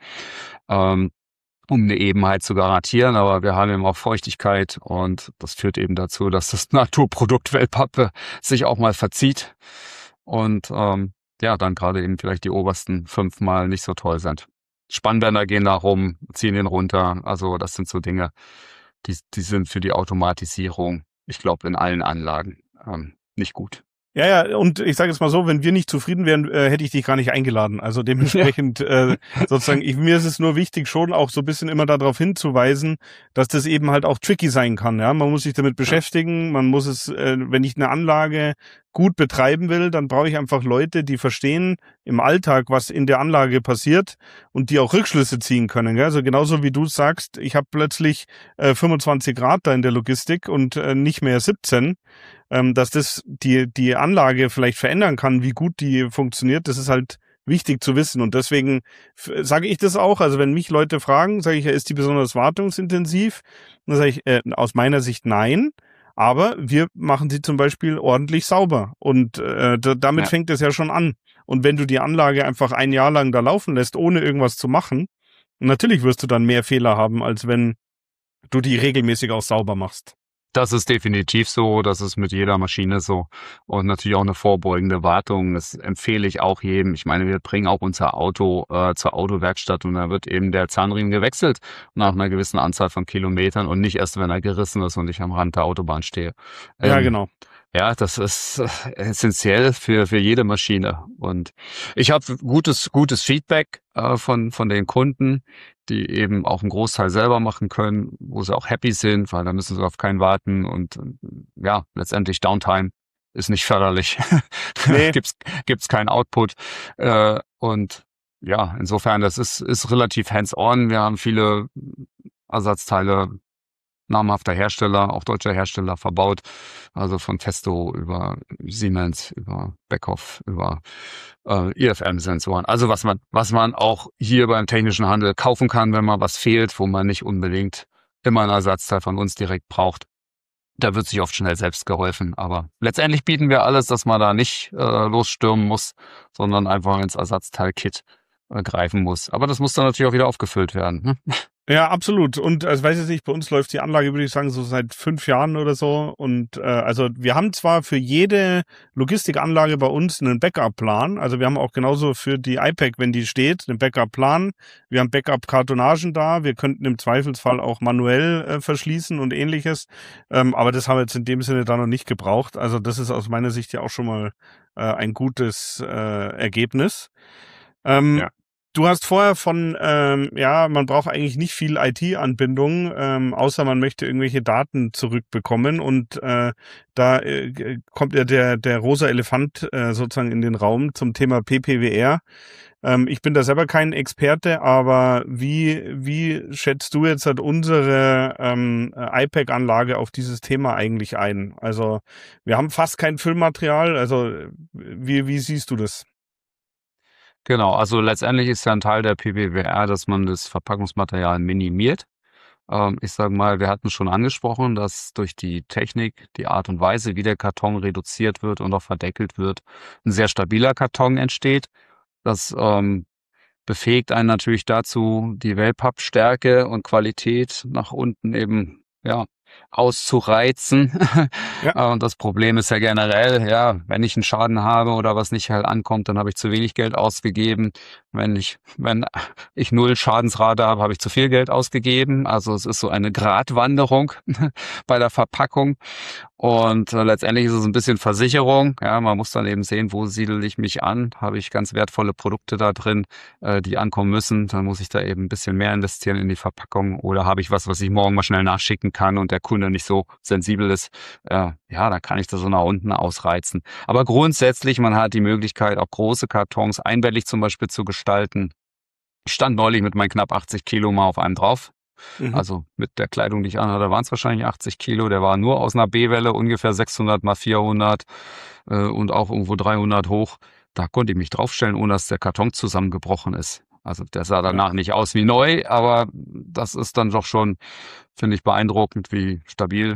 ähm, um eine Ebenheit zu garantieren. Aber wir haben eben auch Feuchtigkeit und das führt eben dazu, dass das Naturprodukt Wellpappe sich auch mal verzieht und ähm, ja, dann gerade eben vielleicht die obersten fünfmal nicht so toll sind. Spannbänder gehen da rum, ziehen den runter. Also das sind so Dinge, die, die sind für die Automatisierung, ich glaube, in allen Anlagen ähm, nicht gut. ja, ja, und ich sage jetzt mal so, wenn wir nicht zufrieden wären, äh, hätte ich dich gar nicht eingeladen. Also dementsprechend äh, sozusagen, ich, mir ist es nur wichtig, schon auch so ein bisschen immer darauf hinzuweisen, dass das eben halt auch tricky sein kann. Ja, man muss sich damit beschäftigen, man muss es, äh, wenn ich eine Anlage gut betreiben will, dann brauche ich einfach Leute, die verstehen im Alltag, was in der Anlage passiert und die auch Rückschlüsse ziehen können. Gell? Also genauso wie du sagst, ich habe plötzlich äh, fünfundzwanzig Grad da in der Logistik und äh, nicht mehr siebzehn. Ähm, dass das die die Anlage vielleicht verändern kann, wie gut die funktioniert, das ist halt wichtig zu wissen. Und deswegen sage ich das auch. Also wenn mich Leute fragen, sage ich ja, ist die besonders wartungsintensiv? Dann sage ich, äh, aus meiner Sicht nein. Aber wir machen sie zum Beispiel ordentlich sauber. Und äh, da, damit Ja. fängt es ja schon an. Und wenn du die Anlage einfach ein Jahr lang da laufen lässt, ohne irgendwas zu machen, natürlich wirst du dann mehr Fehler haben, als wenn du die regelmäßig auch sauber machst. Das ist definitiv so, das ist mit jeder Maschine so und natürlich auch eine vorbeugende Wartung, das empfehle ich auch jedem. Ich meine, wir bringen auch unser Auto äh, zur Autowerkstatt und da wird eben der Zahnriemen gewechselt nach einer gewissen Anzahl von Kilometern und nicht erst, wenn er gerissen ist und ich am Rand der Autobahn stehe. Ja, Ähm, genau. Ja, das ist äh, essentiell für für jede Maschine. Und ich habe gutes gutes Feedback äh, von von den Kunden, die eben auch einen Großteil selber machen können, wo sie auch happy sind, weil da müssen sie auf keinen warten und äh, ja, letztendlich Downtime ist nicht förderlich. Nee. gibt's gibt's keinen Output. Äh, und ja, insofern, das ist ist relativ hands-on. Wir haben viele Ersatzteile namhafter Hersteller, auch deutscher Hersteller verbaut. Also von Festo über Siemens, über Beckhoff, über äh, I F M-Sensoren. Also was man, was man auch hier beim technischen Handel kaufen kann, wenn mal was fehlt, wo man nicht unbedingt immer einen Ersatzteil von uns direkt braucht. Da wird sich oft schnell selbst geholfen. Aber letztendlich bieten wir alles, dass man da nicht äh, losstürmen muss, sondern einfach ins Ersatzteil-Kit äh, greifen muss. Aber das muss dann natürlich auch wieder aufgefüllt werden. Hm? Ja, absolut. Und also weiß ich nicht, bei uns läuft die Anlage, würde ich sagen, so seit fünf Jahren oder so. Und äh, also wir haben zwar für jede Logistikanlage bei uns einen Backup-Plan. Also wir haben auch genauso für die I PAC, wenn die steht, einen Backup-Plan. Wir haben Backup-Kartonagen da. Wir könnten im Zweifelsfall auch manuell äh, verschließen und ähnliches. Ähm, aber das haben wir jetzt in dem Sinne da noch nicht gebraucht. Also das ist aus meiner Sicht ja auch schon mal äh, ein gutes äh, Ergebnis. Ähm, Ja. Du hast vorher von, ähm, ja, man braucht eigentlich nicht viel I T-Anbindung, ähm, außer man möchte irgendwelche Daten zurückbekommen. Und äh, da äh, kommt ja der, der rosa Elefant äh, sozusagen in den Raum zum Thema P P W R. Ähm, ich bin da selber kein Experte, aber wie, wie schätzt du jetzt halt unsere ähm, I PAC-Anlage auf dieses Thema eigentlich ein? Also wir haben fast kein Füllmaterial. Also wie, wie siehst du das? Genau, also letztendlich ist ja ein Teil der P P W R, dass man das Verpackungsmaterial minimiert. Ähm, ich sage mal, wir hatten schon angesprochen, dass durch die Technik, die Art und Weise, wie der Karton reduziert wird und auch verdeckelt wird, ein sehr stabiler Karton entsteht. Das ähm, befähigt einen natürlich dazu, die Wellpappstärke und Qualität nach unten eben ja auszureizen. Ja. Und das Problem ist ja generell, ja, wenn ich einen Schaden habe oder was nicht halt ankommt, dann habe ich zu wenig Geld ausgegeben. Wenn ich, wenn ich null Schadensrate habe, habe ich zu viel Geld ausgegeben. Also es ist so eine Gratwanderung bei der Verpackung. Und äh, letztendlich ist es ein bisschen Versicherung. Ja, man muss dann eben sehen, wo siedel ich mich an? Habe ich ganz wertvolle Produkte da drin, äh, die ankommen müssen? Dann muss ich da eben ein bisschen mehr investieren in die Verpackung. Oder habe ich was, was ich morgen mal schnell nachschicken kann und der Kunde nicht so sensibel ist? Äh, ja, dann kann ich das so nach unten ausreizen. Aber grundsätzlich, man hat die Möglichkeit, auch große Kartons einbettig zum Beispiel zu gestalten. Ich stand neulich mit meinen knapp achtzig Kilo mal auf einem drauf. Mhm. Also mit der Kleidung, die ich anhatte, waren es wahrscheinlich achtzig Kilo. Der war nur aus einer B-Welle, ungefähr sechshundert mal vierhundert äh, und auch irgendwo dreihundert hoch. Da konnte ich mich draufstellen, ohne dass der Karton zusammengebrochen ist. Also der sah danach ja. nicht aus wie neu, aber das ist dann doch schon, finde ich, beeindruckend, wie stabil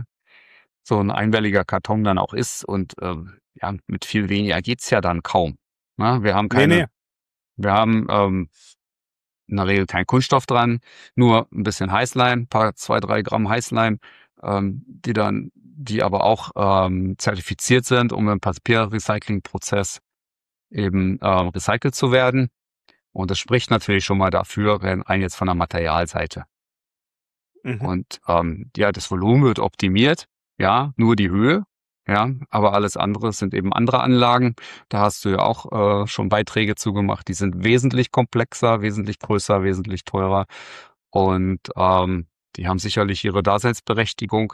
so ein einwelliger Karton dann auch ist. Und ähm, ja, mit viel weniger geht's ja dann kaum. Na, wir haben keine, Nee, nee. wir haben ähm, in der Regel kein Kunststoff dran, nur ein bisschen Heißleim, paar zwei, drei Gramm Heißleim, ähm, die dann, die aber auch ähm, zertifiziert sind, um im Papierrecyclingprozess eben äh, recycelt zu werden. Und das spricht natürlich schon mal dafür, rein jetzt von der Materialseite. Mhm. Und ähm, ja, das Volumen wird optimiert, ja, nur die Höhe. Ja, aber alles andere sind eben andere Anlagen. Da hast du ja auch äh, schon Beiträge zugemacht. Die sind wesentlich komplexer, wesentlich größer, wesentlich teurer. Und ähm, die haben sicherlich ihre Daseinsberechtigung.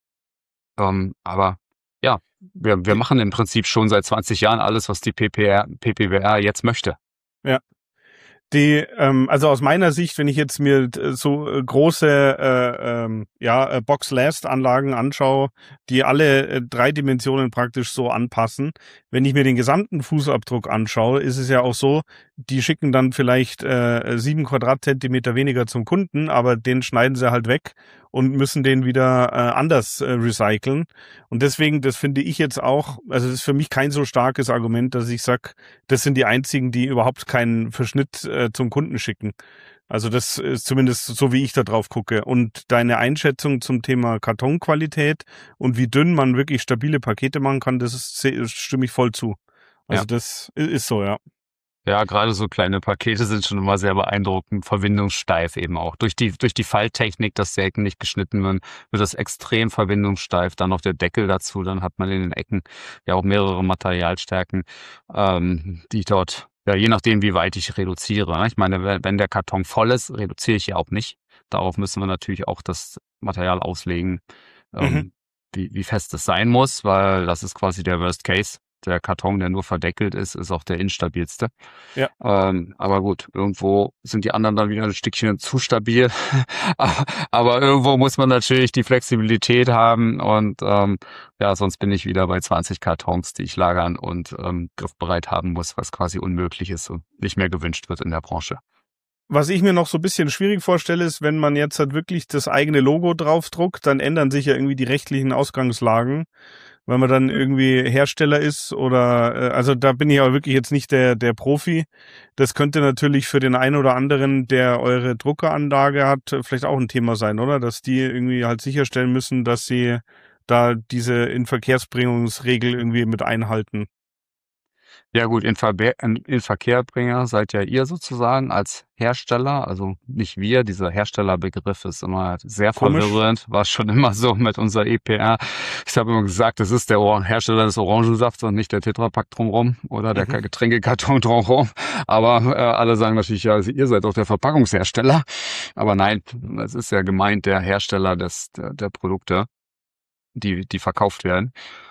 Ähm, aber ja, wir, wir machen im Prinzip schon seit zwanzig Jahren alles, was die P P R, P P W R jetzt möchte. Ja. Die, ähm, also aus meiner Sicht, wenn ich jetzt mir so große äh, ähm, ja, Box-Last-Anlagen anschaue, die alle äh, drei Dimensionen praktisch so anpassen, wenn ich mir den gesamten Fußabdruck anschaue, ist es ja auch so, die schicken dann vielleicht äh, sieben Quadratzentimeter weniger zum Kunden, aber den schneiden sie halt weg und müssen den wieder äh, anders äh, recyceln. Und deswegen, das finde ich jetzt auch, also das ist für mich kein so starkes Argument, dass ich sage, das sind die einzigen, die überhaupt keinen Verschnitt äh, zum Kunden schicken. Also das ist zumindest so, wie ich da drauf gucke. Und deine Einschätzung zum Thema Kartonqualität und wie dünn man wirklich stabile Pakete machen kann, das ist, stimme ich voll zu. Also ja. Das ist so, ja. Ja, gerade so kleine Pakete sind schon immer sehr beeindruckend, verwindungssteif eben auch. Durch die, durch die Falttechnik, dass die Ecken nicht geschnitten werden, wird das extrem verwindungssteif. Dann noch der Deckel dazu, dann hat man in den Ecken ja auch mehrere Materialstärken, ähm, die dort, ja, je nachdem, wie weit ich reduziere. Ne? Ich meine, wenn der Karton voll ist, reduziere ich ja auch nicht. Darauf müssen wir natürlich auch das Material auslegen. Ähm, mhm. wie, wie fest es sein muss, weil das ist quasi der Worst Case. Der Karton, der nur verdeckelt ist, ist auch der instabilste. Ja. Ähm, aber gut, irgendwo sind die anderen dann wieder ein Stückchen zu stabil. Aber irgendwo muss man natürlich die Flexibilität haben und ähm, ja, sonst bin ich wieder bei zwanzig Kartons, die ich lagern und ähm, griffbereit haben muss, was quasi unmöglich ist und nicht mehr gewünscht wird in der Branche. Was ich mir noch so ein bisschen schwierig vorstelle, ist, wenn man jetzt halt wirklich das eigene Logo draufdruckt, dann ändern sich ja irgendwie die rechtlichen Ausgangslagen, weil man dann irgendwie Hersteller ist oder, äh, also da bin ich aber wirklich jetzt nicht der der Profi. Das könnte natürlich für den einen oder anderen, der eure Druckeranlage hat, vielleicht auch ein Thema sein, oder? Dass die irgendwie halt sicherstellen müssen, dass sie da diese Inverkehrsbringungsregel irgendwie mit einhalten. Ja gut, in, Verbe in, in Verkehrbringer seid ja ihr sozusagen als Hersteller, also nicht wir, dieser Herstellerbegriff ist immer sehr Komisch. verwirrend, war schon immer so mit unserer E P R. Ich habe immer gesagt, das ist der Or Hersteller des Orangensafts und nicht der Tetrapack drumherum oder der Mhm. Getränkekarton drumherum. Aber äh, alle sagen natürlich, ja, also ihr seid doch der Verpackungshersteller. Aber nein, es ist ja gemeint der Hersteller des der, der Produkte, die die verkauft werden.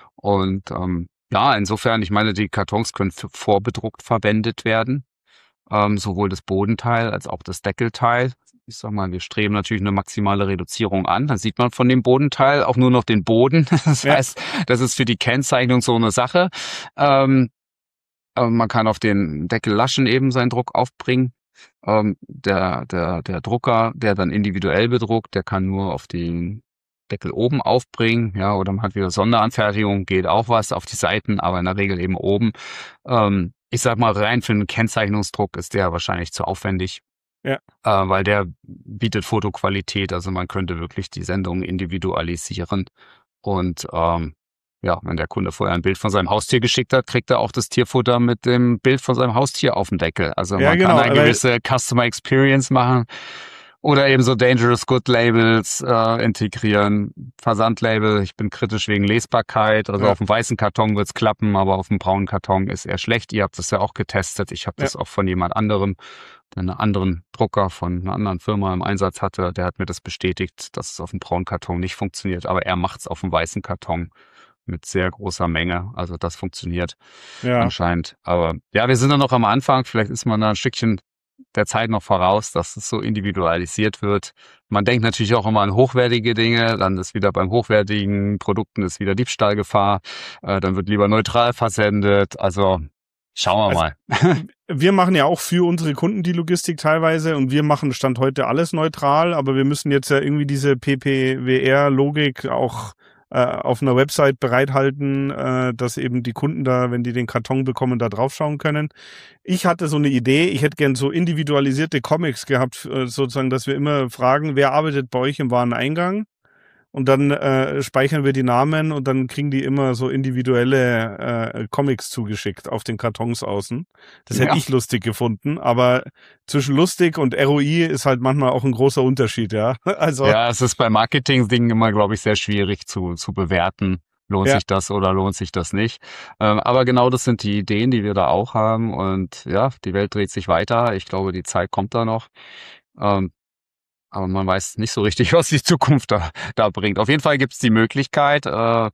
Und ähm, ja, insofern, ich meine, die Kartons können für vorbedruckt verwendet werden, ähm, sowohl das Bodenteil als auch das Deckelteil. Ich sag mal, wir streben natürlich eine maximale Reduzierung an. Dann sieht man von dem Bodenteil auch nur noch den Boden. Das Ja. heißt, das ist für die Kennzeichnung so eine Sache. Ähm, aber man kann auf den Deckellaschen eben seinen Druck aufbringen. Ähm, der, der, der Drucker, der dann individuell bedruckt, der kann nur auf den Deckel oben aufbringen, ja, oder man hat wieder Sonderanfertigung, geht auch was auf die Seiten, aber in der Regel eben oben. Ähm, ich sag mal, rein für einen Kennzeichnungsdruck ist der wahrscheinlich zu aufwendig, Ja. äh, weil der bietet Fotoqualität, also man könnte wirklich die Sendung individualisieren und ähm, ja, wenn der Kunde vorher ein Bild von seinem Haustier geschickt hat, kriegt er auch das Tierfutter mit dem Bild von seinem Haustier auf dem Deckel. Also Ja, man genau, kann eine weil- gewisse Customer Experience machen. Oder eben so Dangerous Good Labels äh, integrieren. Versandlabel, ich bin kritisch wegen Lesbarkeit. Also Ja. auf dem weißen Karton wird's klappen, aber auf dem braunen Karton ist eher schlecht. Ihr habt das ja auch getestet. Ich habe Ja. das auch von jemand anderem, der einen anderen Drucker von einer anderen Firma im Einsatz hatte. Der hat mir das bestätigt, dass es auf dem braunen Karton nicht funktioniert. Aber er macht's auf dem weißen Karton mit sehr großer Menge. Also das funktioniert Ja. anscheinend. Aber ja, wir sind da noch am Anfang. Vielleicht ist man da ein Stückchen der Zeit noch voraus, dass es so individualisiert wird. Man denkt natürlich auch immer an hochwertige Dinge, dann ist wieder beim hochwertigen Produkten ist wieder Diebstahlgefahr, äh, dann wird lieber neutral versendet. Also schauen wir Also, mal. Wir machen ja auch für unsere Kunden die Logistik teilweise und wir machen Stand heute alles neutral, aber wir müssen jetzt ja irgendwie diese P P W R-Logik auch äh, auf einer Website bereithalten, äh, dass eben die Kunden da, wenn die den Karton bekommen, da draufschauen können. Ich hatte so eine Idee, ich hätte gern so individualisierte Comics gehabt, äh, sozusagen, dass wir immer fragen, wer arbeitet bei euch im Wareneingang? Und dann äh, speichern wir die Namen und dann kriegen die immer so individuelle äh, Comics zugeschickt auf den Kartons außen. Das hätte Ja. ich lustig gefunden, aber zwischen lustig und R O I ist halt manchmal auch ein großer Unterschied, ja. Also Ja, es ist bei Marketing-Dingen immer, glaube ich, sehr schwierig zu, zu bewerten. Lohnt Ja. sich das oder lohnt sich das nicht? Ähm, aber genau das sind die Ideen, die wir da auch haben. Und ja, die Welt dreht sich weiter. Ich glaube, die Zeit kommt da noch. Ähm, aber man weiß nicht so richtig, was die Zukunft da, da bringt. Auf jeden Fall gibt es die Möglichkeit. Äh,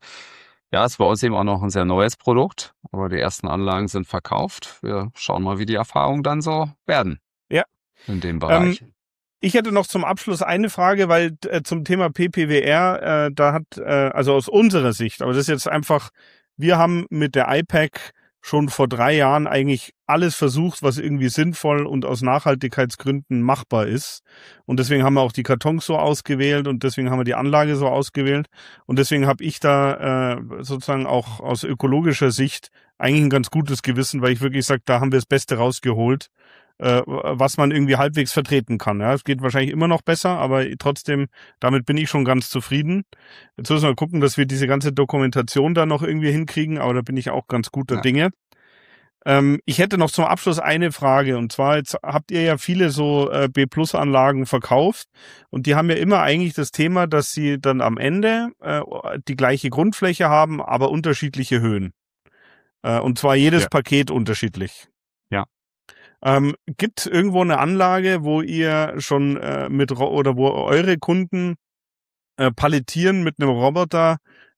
ja, ist bei uns eben auch noch ein sehr neues Produkt. Aber die ersten Anlagen sind verkauft. Wir schauen mal, wie die Erfahrungen dann so werden. Ja. In dem Bereich. Ich hätte noch zum Abschluss eine Frage, weil äh, zum Thema P P W R, äh, da hat, äh, also aus unserer Sicht, aber das ist jetzt einfach, wir haben mit der I PAC schon vor drei Jahren eigentlich alles versucht, was irgendwie sinnvoll und aus Nachhaltigkeitsgründen machbar ist. Und deswegen haben wir auch die Kartons so ausgewählt und deswegen haben wir die Anlage so ausgewählt. Und deswegen habe ich da äh, sozusagen auch aus ökologischer Sicht eigentlich ein ganz gutes Gewissen, weil ich wirklich sage, da haben wir das Beste rausgeholt, äh, was man irgendwie halbwegs vertreten kann. Ja, es geht wahrscheinlich immer noch besser, aber trotzdem, damit bin ich schon ganz zufrieden. Jetzt müssen wir gucken, dass wir diese ganze Dokumentation da noch irgendwie hinkriegen, aber da bin ich auch ganz guter Ja. Dinge. Ähm, ich hätte noch zum Abschluss eine Frage, und zwar, jetzt habt ihr ja viele so äh, B-Plus-Anlagen verkauft und die haben ja immer eigentlich das Thema, dass sie dann am Ende äh, die gleiche Grundfläche haben, aber unterschiedliche Höhen. Äh, und zwar jedes Ja. Paket unterschiedlich. Ja. Ähm, gibt es irgendwo eine Anlage, wo ihr schon äh, mit Ro- oder wo eure Kunden äh, palettieren mit einem Roboter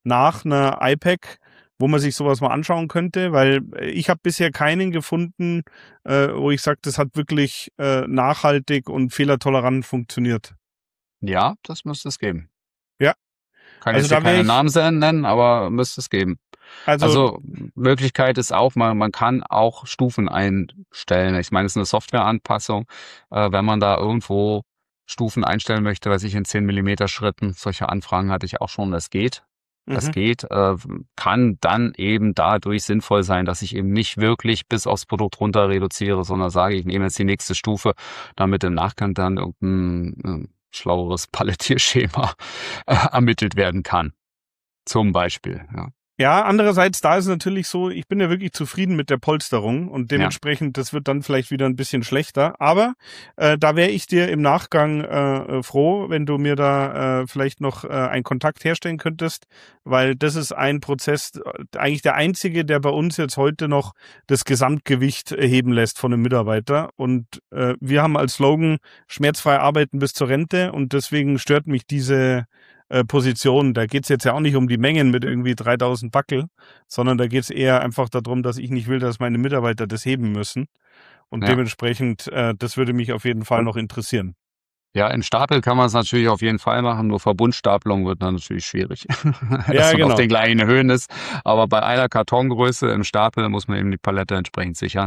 nach einer I PAC, wo man sich sowas mal anschauen könnte, weil ich habe bisher keinen gefunden, äh, wo ich sage, das hat wirklich äh, nachhaltig und fehlertolerant funktioniert. Ja, das müsste es geben. Ja. Kann Also jetzt hier da wär keine ich- Namen nennen, aber müsste es geben. Also, Also Möglichkeit ist auch, man, man kann auch Stufen einstellen. Ich meine, es ist eine Softwareanpassung. Äh, wenn man da irgendwo Stufen einstellen möchte, weiß ich, in zehn Millimeter Schritten, solche Anfragen hatte ich auch schon, das geht. Das mhm. geht, äh, kann dann eben dadurch sinnvoll sein, dass ich eben nicht wirklich bis aufs Produkt runter reduziere, sondern sage, ich nehme jetzt die nächste Stufe, damit im Nachgang dann irgendein äh, schlaueres Palettierschema äh, ermittelt werden kann. Zum Beispiel, ja. Ja, andererseits, da ist natürlich so, ich bin ja wirklich zufrieden mit der Polsterung und dementsprechend, das wird dann vielleicht wieder ein bisschen schlechter. Aber äh, da wäre ich dir im Nachgang äh, froh, wenn du mir da äh, vielleicht noch äh, einen Kontakt herstellen könntest, weil das ist ein Prozess, äh, eigentlich der einzige, der bei uns jetzt heute noch das Gesamtgewicht heben lässt von einem Mitarbeiter. Und äh, wir haben als Slogan schmerzfrei arbeiten bis zur Rente und deswegen stört mich diese Position. Da geht's jetzt ja auch nicht um die Mengen mit irgendwie dreitausend Backel, sondern da geht's eher einfach darum, dass ich nicht will, dass meine Mitarbeiter das heben müssen. Und Ja. dementsprechend, äh, das würde mich auf jeden Fall noch interessieren. Ja, in Stapel kann man es natürlich auf jeden Fall machen, nur Verbundstapelung wird dann natürlich schwierig, dass Ja, man genau. auf den gleichen Höhen ist. Aber bei einer Kartongröße im Stapel muss man eben die Palette entsprechend sichern.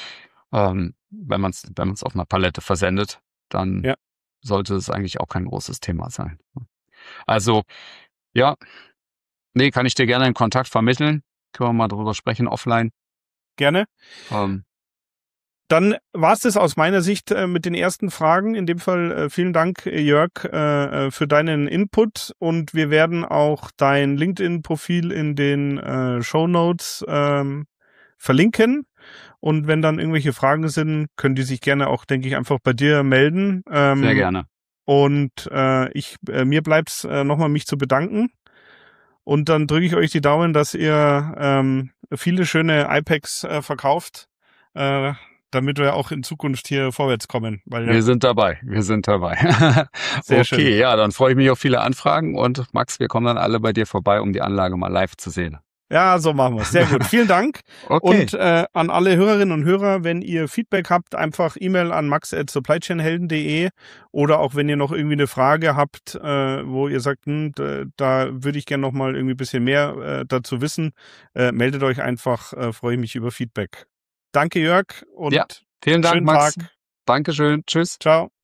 Ähm, wenn man es wenn man's auf einer Palette versendet, dann Ja. sollte es eigentlich auch kein großes Thema sein. Also, ja, nee, kann ich dir gerne einen Kontakt vermitteln. Können wir mal drüber sprechen offline. Gerne. Ähm, Dann war es das aus meiner Sicht äh, mit den ersten Fragen. In dem Fall äh, vielen Dank, äh, Jörg, äh, für deinen Input. Und wir werden auch dein LinkedIn-Profil in den äh, Shownotes ähm, verlinken. Und wenn dann irgendwelche Fragen sind, können die sich gerne auch, denke ich, einfach bei dir melden. Ähm, sehr gerne. Und äh, ich, äh, mir bleibt's äh, nochmal mich zu bedanken. Und dann drücke ich euch die Daumen, dass ihr ähm, viele schöne I PACs äh, verkauft, äh, damit wir auch in Zukunft hier vorwärts kommen. Weil, Wir sind dabei, wir sind dabei. Sehr okay, schön. ja, dann freue ich mich auf viele Anfragen und Max, wir kommen dann alle bei dir vorbei, um die Anlage mal live zu sehen. Ja, so machen wir es. Sehr gut. Vielen Dank. Okay. Und äh, an alle Hörerinnen und Hörer, wenn ihr Feedback habt, einfach E-Mail an max at supplychainhelden punkt de oder auch wenn ihr noch irgendwie eine Frage habt, äh, wo ihr sagt, hm, da, da würde ich gerne noch mal irgendwie ein bisschen mehr äh, dazu wissen, äh, meldet euch einfach, äh, freue ich mich über Feedback. Danke, Jörg, und Ja, vielen Dank, schönen Max. Tag. Dankeschön. Tschüss. Ciao.